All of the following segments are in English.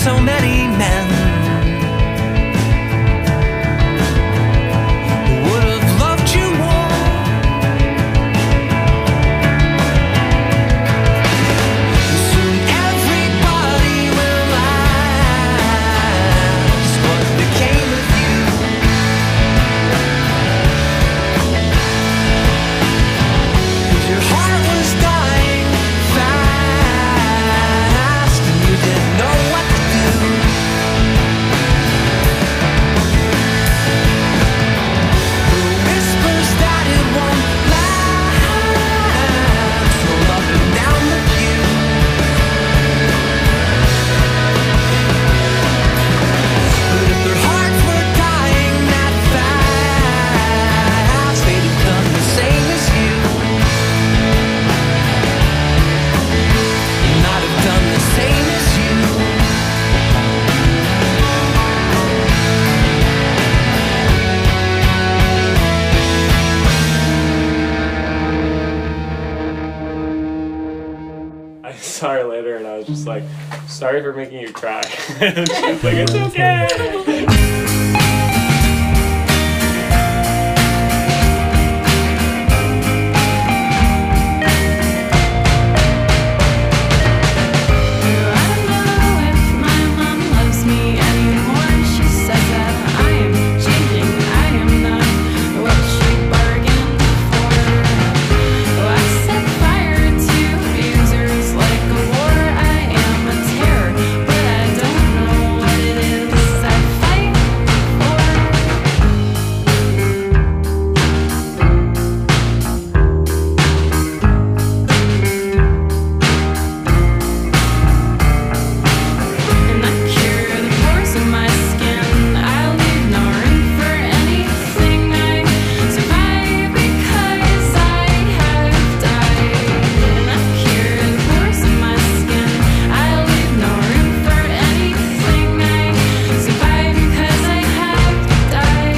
so many men would have loved you more. Soon everybody will ask what became of you. 'Cause your heart was dying fast and you didn't know what to do. The whispers that it won't last roll up and down the pew. But if their hearts were dying that fast, they'd have done the same as you. Not have done the same as you. I saw her later and I was just like, sorry for making you cry. And she was like, it's okay. I don't know if my mom loves me anymore. She says that I am changing. I am not what she bargained for. Oh, I set fire to abusers like a war. I am a terror, but I don't know what it is I fight for. And I cure the pores in my skin. I'll leave no room for anything. I survive because I have died. And I cure the pores in my skin. I'll leave no room for anything. I survive because I have died.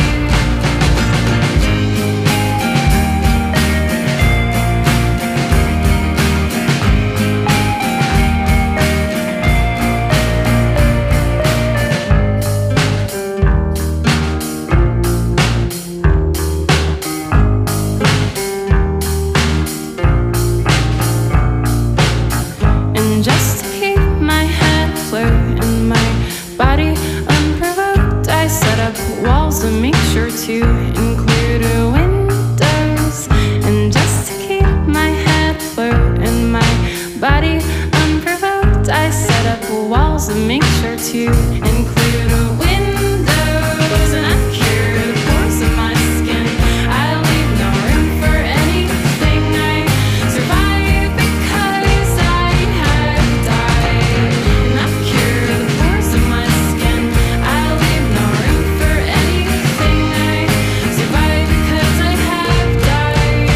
And just to keep my head afloat and my body unprovoked, I set up walls to make sure to include windows. And just to keep my head afloat and my body unprovoked, I set up walls to make sure to include windows. And I cure the pores in my skin. I leave no room for anything. I survive because I have died. And I cure the pores in my skin. I leave no room for anything. I survive because I have died.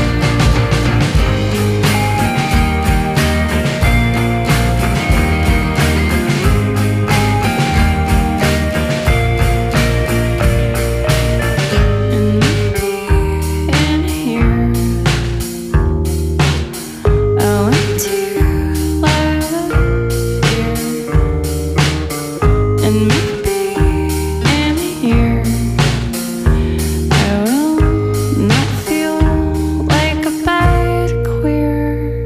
And maybe in here I'll learn to love fear. And maybe in here I will not feel like a bad queer.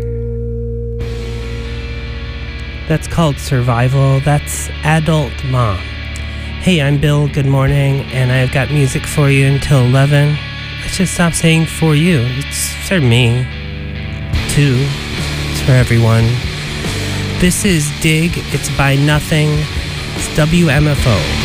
That's called Survival. That's Adult Mom. Hey, I'm Bill. Good morning, and I've got music for you until 11. Let's just stop saying for you. It's for me, too. It's for everyone. This is Dig. It's by Nothing. It's WMFO.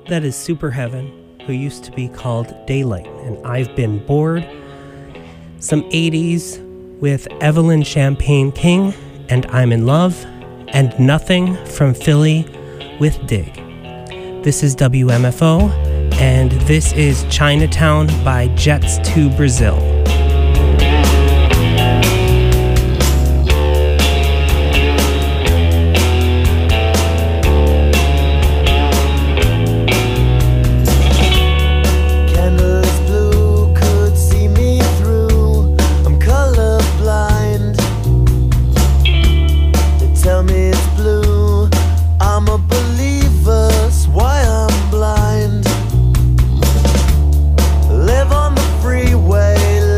That is Super Heaven, who used to be called Daylight, and I've Been Bored. Some 80s with Evelyn Champagne King and I'm in Love, and Nothing from Philly with Dig. This is WMFO, and this is Chinatown by Jets to Brazil. Live on the freeway.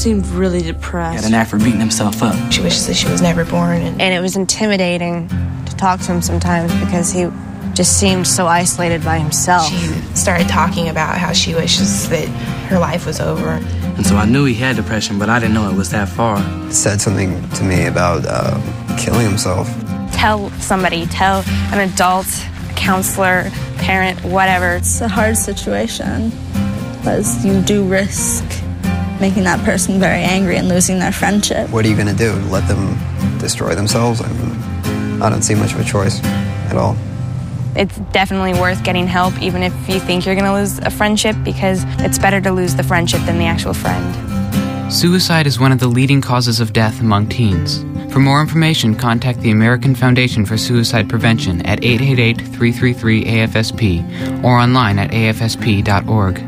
seemed really depressed. He had an act for beating himself up. She wishes that she was never born. And it was intimidating to talk to him sometimes because he just seemed so isolated by himself. She started talking about how she wishes that her life was over. And so I knew he had depression, but I didn't know it was that far. He said something to me about killing himself. Tell somebody, tell an adult, a counselor, parent, whatever. It's a hard situation because you do risk making that person very angry and losing their friendship. What are you going to do? Let them destroy themselves? I mean, I don't see much of a choice at all. It's definitely worth getting help, even if you think you're going to lose a friendship, because it's better to lose the friendship than the actual friend. Suicide is one of the leading causes of death among teens. For more information, contact the American Foundation for Suicide Prevention at 888-333-AFSP or online at afsp.org.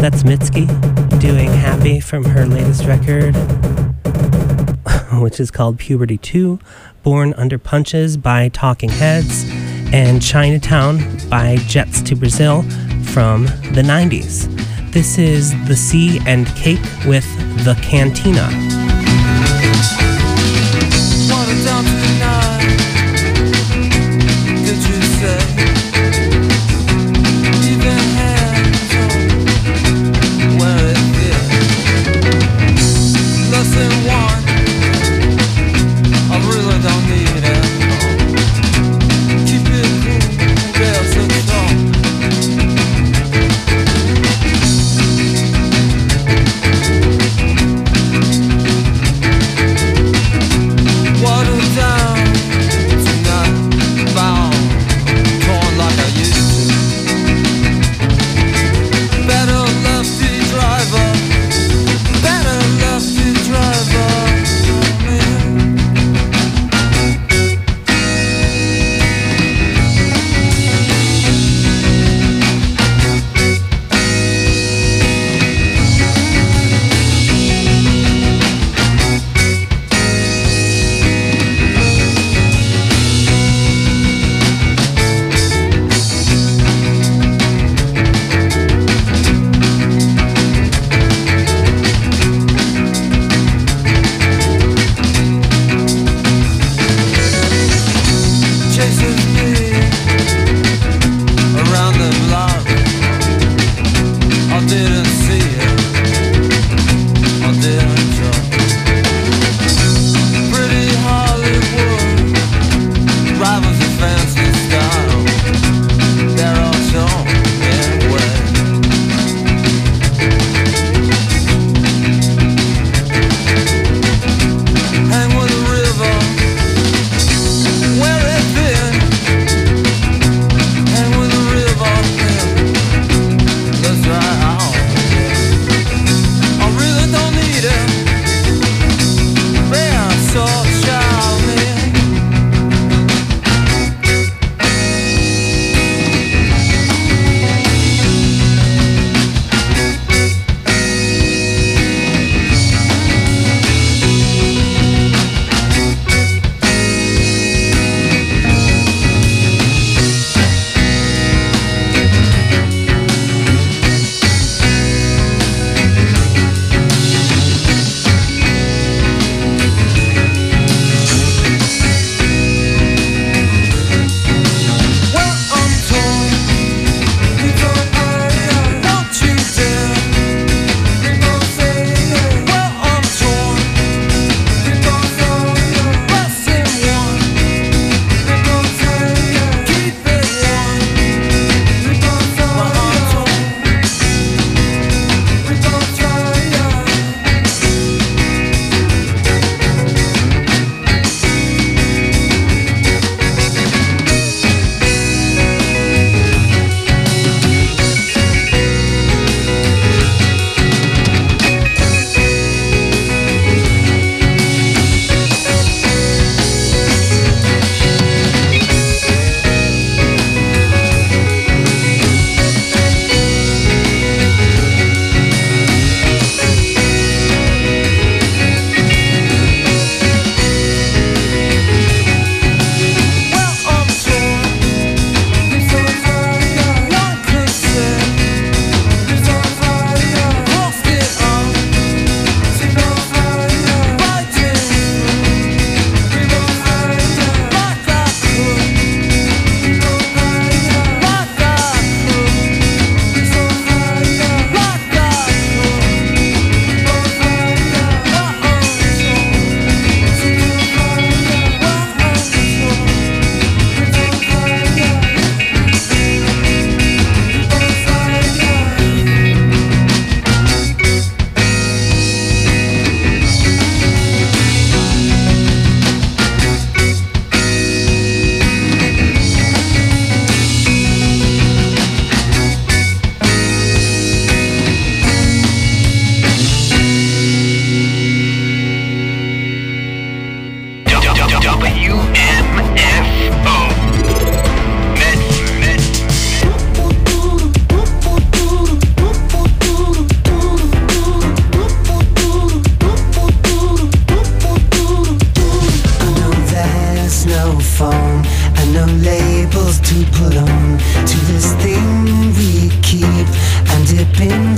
That's Mitski doing Happy from her latest record, which is called Puberty 2, Born Under Punches by Talking Heads, and Chinatown by Jets to Brazil from the 90s. This is The Sea and Cake with The Cantina. Wanna dance tonight? Did you say? Even hands on where it is. Lesson 1. I really don't need it. Keep it cool, there's a song.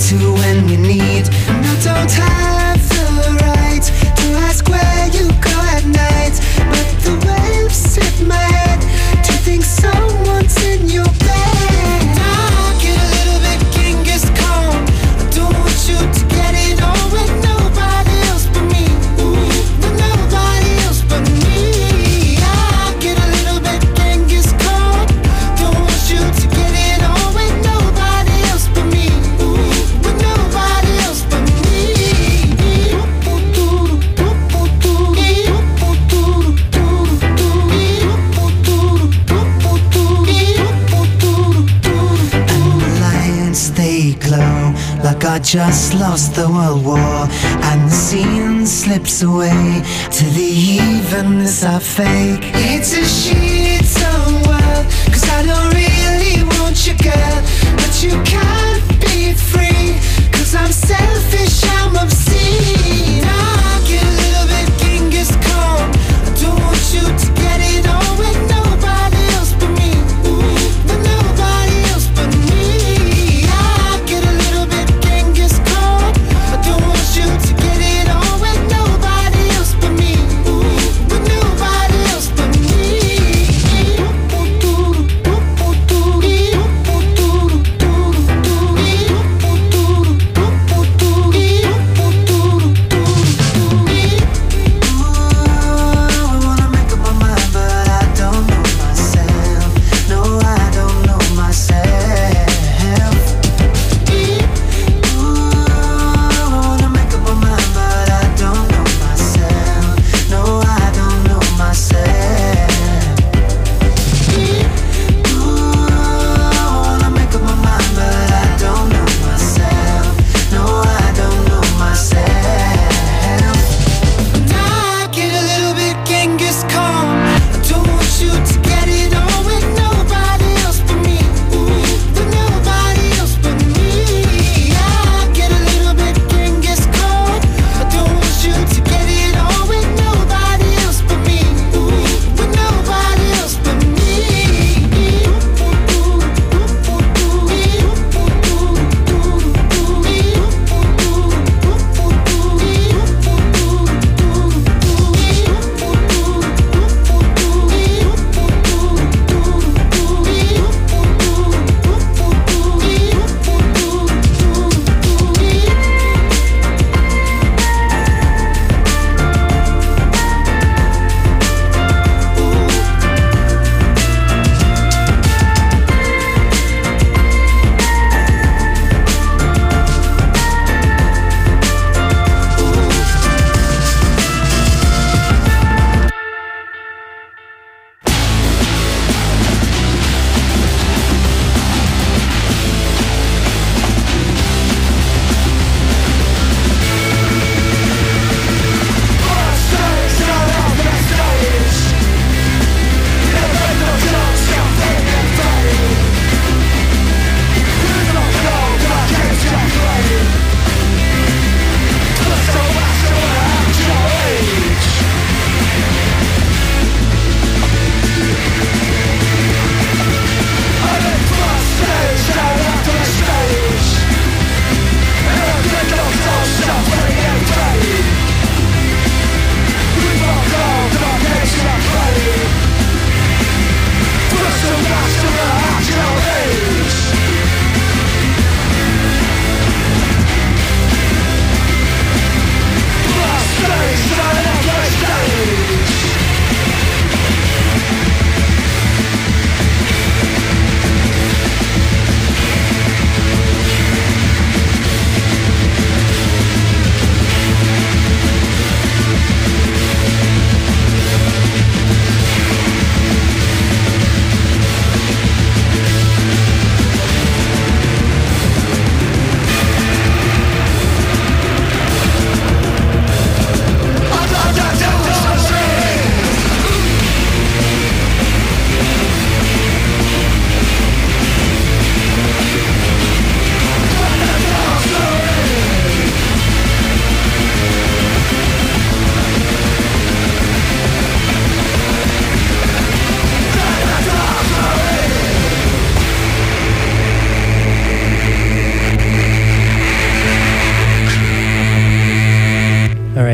to when we need. And I don't have the right to ask where you go at night, but the waves hit my head to think someone's in your bed. I get a little bit Genghis Khan. I don't want you to get it on with nobody else but me. With nobody else but me. I get a little bit Genghis Khan. Don't want you to get it on with nobody else but me. With nobody else but me. They glow like I just lost the World War, and the scene slips away to the evenness I fake. It's a shit-on world, 'cause I don't really want you, girl, but you can't be free, 'cause I'm selfish, I'm obscene. I get a little bit Genghis Khan. I don't want you to get it on with nobody else but me. With nobody else but me.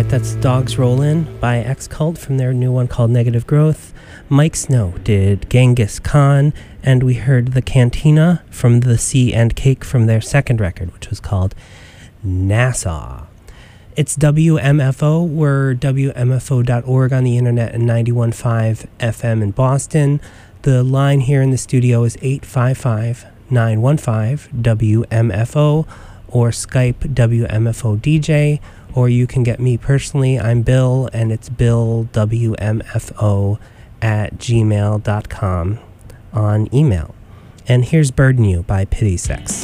That's Dogs Rollin' by X-Cult from their new one called Negative Growth. Mike Snow did Genghis Khan, and we heard The Cantina from The Sea and Cake from their second record, which was called Nassau. It's WMFO. We're WMFO.org on the internet and 91.5 FM in Boston. The line here in the studio is 855-915-WMFO or Skype WMFO-DJ, or you can get me personally. I'm Bill, and it's BillWMFO@gmail.com on email. And here's Burden You by Pity Sex.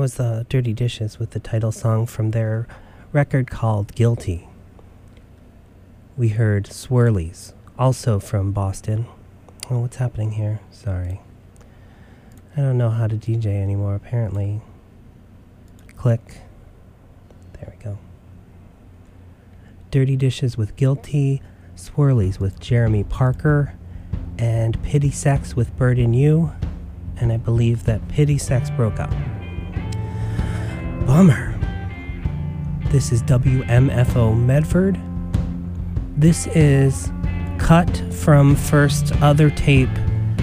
was the Dirty Dishes with the title song from their record called Guilty. We heard Swirlies, also from Boston. Oh, what's happening here? Sorry. I don't know how to DJ anymore, apparently. Click. There we go. Dirty Dishes with Guilty, Swirlies with Jeremy Parker, and Pity Sex with Bird and You. And I believe that Pity Sex broke up. Bummer. This is WMFO Medford. This is cut from first other tape